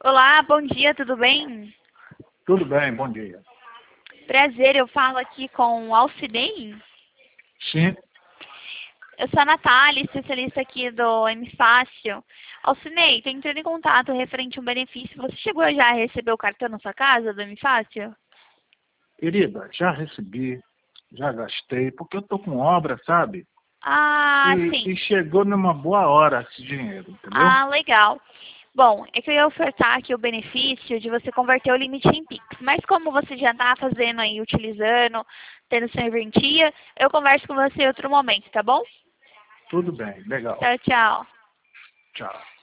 Olá, bom dia, tudo bem? Tudo bem, bom dia. Prazer, eu falo aqui com o Alcinei. Sim, Eu sou a Natália, especialista aqui do M-Fácil. Alcinei, tô entrando em contato referente a um benefício. Você chegou já a receber o cartão na sua casa do M-Fácil? querida, já recebi, já gastei, porque eu tô com obra, sabe? Ah, E sim. chegou numa boa hora esse dinheiro, entendeu? Ah, legal. Bom, é que eu ia ofertar aqui o benefício de você converter o limite em Pix. Mas como você já está fazendo aí, utilizando, tendo serventia, eu converso com você em outro momento, tá bom? Tudo bem, legal. Tchau, tchau. Tchau.